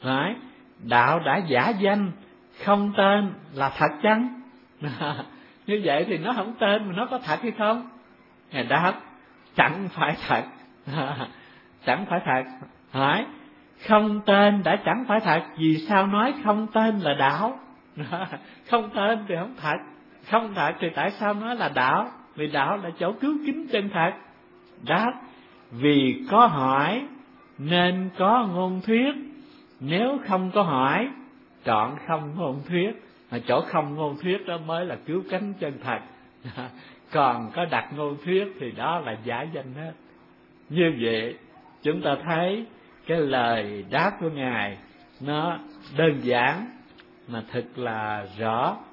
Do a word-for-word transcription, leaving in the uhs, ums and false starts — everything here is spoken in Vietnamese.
Phải, đạo đã giả danh, không tên là thật chăng? Như vậy thì nó không tên mà nó có thật hay không? Ngài đáp, chẳng phải thật. Chẳng phải thật. Hỏi, không tên đã chẳng phải thật, vì sao nói không tên là đạo? Không tên thì không thật, không thật thì tại sao nói là đạo? Vì đạo là chỗ cứu kính chân thật. Đáp, vì có hỏi nên có ngôn thuyết, nếu không có hỏi trọn không ngôn thuyết. Mà chỗ không ngôn thuyết đó mới là cứu cánh chân thật. Còn có đặt ngôn thuyết thì đó là giả danh hết. Như vậy chúng ta thấy cái lời đáp của Ngài nó đơn giản mà thật là rõ.